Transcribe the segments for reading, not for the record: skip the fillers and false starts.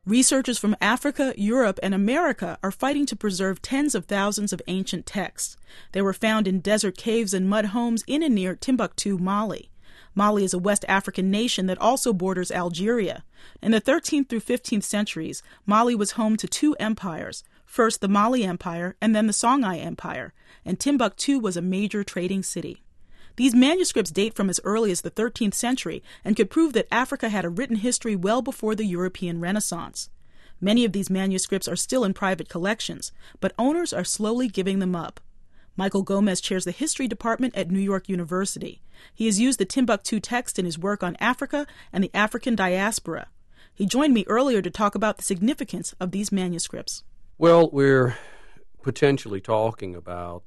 Researchers from Africa, Europe, and America are fighting to preserve tens of thousands of ancient texts. They were found in desert caves and mud homes in and near Timbuktu, Mali. Mali is a West African nation that also borders Algeria. In the 13th through 15th centuries, Mali was home to two empires, first the Mali Empire and then the Songhai Empire, and Timbuktu was a major trading city. These manuscripts date from as early as the 13th century and could prove that Africa had a written history well before the European Renaissance. Many of these manuscripts are still in private collections, but owners are slowly giving them up. Michael Gomez chairs the history department at New York University. He has used the Timbuktu text in his work on Africa and the African diaspora. He joined me earlier to talk about the significance of these manuscripts. Well, we're potentially talking about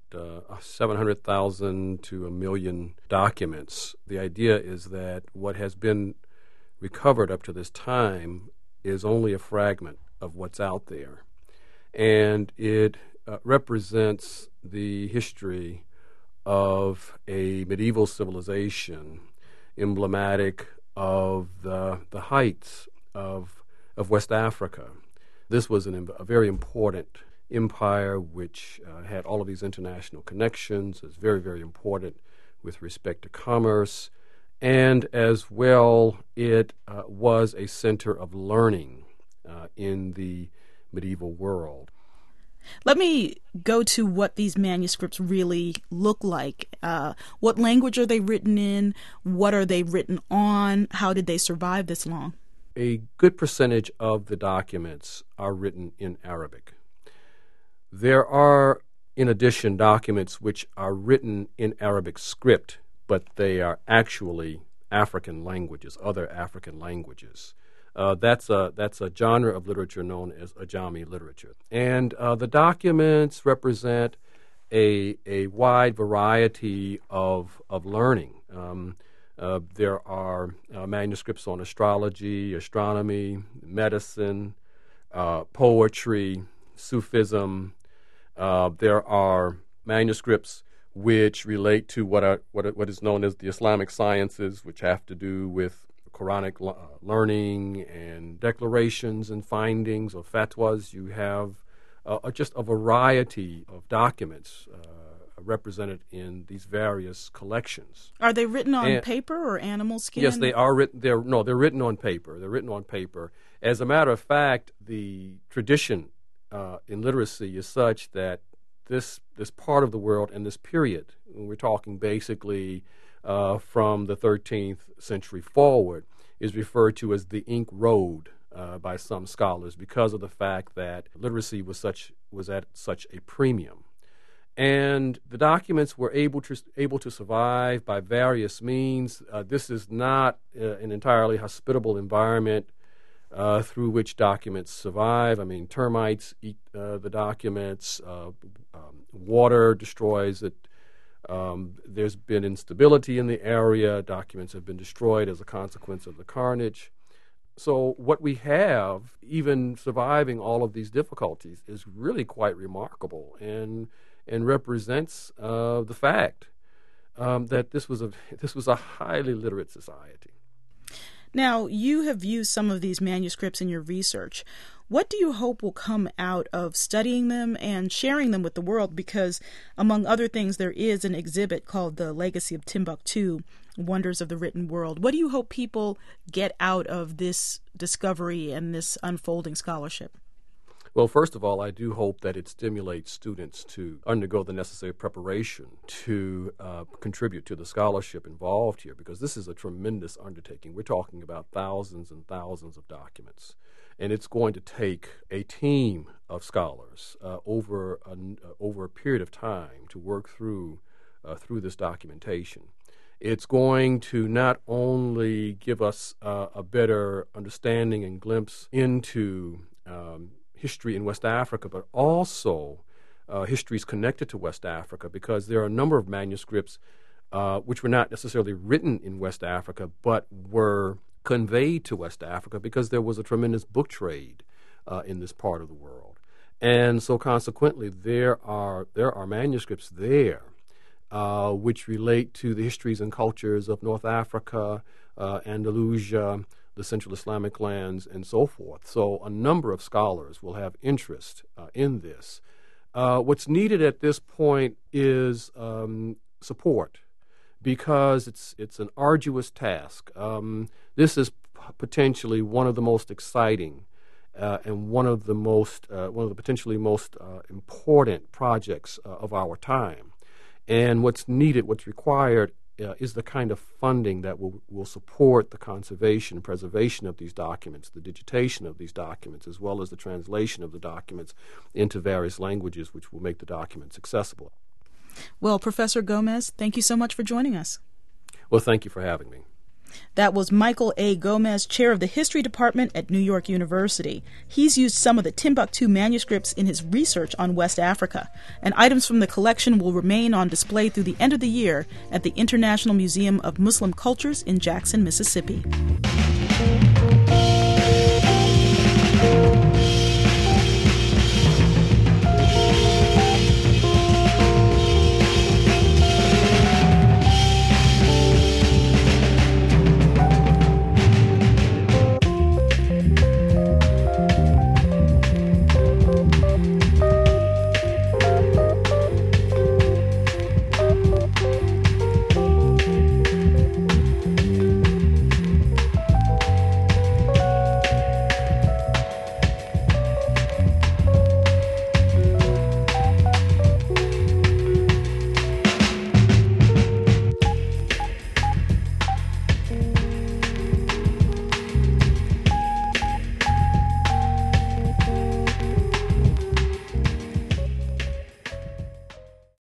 700,000 to 1 million documents. The idea is that what has been recovered up to this time is only a fragment of what's out there. And it represents the history of a medieval civilization emblematic of the heights of West Africa. This was a very important empire which had all of these international connections. It's very, very important with respect to commerce. And as well, it was a center of learning in the medieval world. Let me go to what these manuscripts really look like. What language are they written in? What are they written on? How did they survive this long? A good percentage of the documents are written in Arabic. There are, in addition, documents which are written in Arabic script, but they are actually African languages, other African languages. That's a genre of literature known as Ajami literature. And the documents represent a wide variety of learning. There are manuscripts on astrology, astronomy, medicine, poetry, Sufism. There are manuscripts which relate to what is known as the Islamic sciences, which have to do with Quranic learning and declarations and findings or fatwas. You have just a variety of documents represented in these various collections. Are they written on paper or animal skin? Yes, they are written. They're written on paper. They're written on paper. As a matter of fact, the tradition in literacy is such that this part of the world and this period, we're talking basically from the 13th century forward, is referred to as the Ink Road by some scholars because of the fact that literacy was at such a premium. And the documents were able to survive by various means. This is not an entirely hospitable environment through which documents survive. I mean, termites eat the documents. Water destroys it. There's been instability in the area. Documents have been destroyed as a consequence of the carnage. So what we have, even surviving all of these difficulties, is really quite remarkable and represents the fact that this was a highly literate society. Now, you have used some of these manuscripts in your research. What do you hope will come out of studying them and sharing them with the world? Because, among other things, there is an exhibit called The Legacy of Timbuktu, Wonders of the Written World. What do you hope people get out of this discovery and this unfolding scholarship? Well, first of all, I do hope that it stimulates students to undergo the necessary preparation to contribute to the scholarship involved here, because this is a tremendous undertaking. We're talking about thousands and thousands of documents, and it's going to take a team of scholars over a period of time to work through this documentation. It's going to not only give us a better understanding and glimpse into history in West Africa, but also histories connected to West Africa, because there are a number of manuscripts which were not necessarily written in West Africa, but were conveyed to West Africa because there was a tremendous book trade in this part of the world. And so consequently, there are manuscripts there which relate to the histories and cultures of North Africa, Andalusia, the Central Islamic lands, and so forth. So a number of scholars will have interest in this. What's needed at this point is support, because it's an arduous task. This is potentially one of the most exciting and one of the potentially most important projects of our time. And what's needed, what's required, is the kind of funding that will support the conservation and preservation of these documents, the digitation of these documents, as well as the translation of the documents into various languages, which will make the documents accessible. Well, Professor Gomez, thank you so much for joining us. Well, thank you for having me. That was Michael A. Gomez, chair of the History Department at New York University. He's used some of the Timbuktu manuscripts in his research on West Africa, and items from the collection will remain on display through the end of the year at the International Museum of Muslim Cultures in Jackson, Mississippi.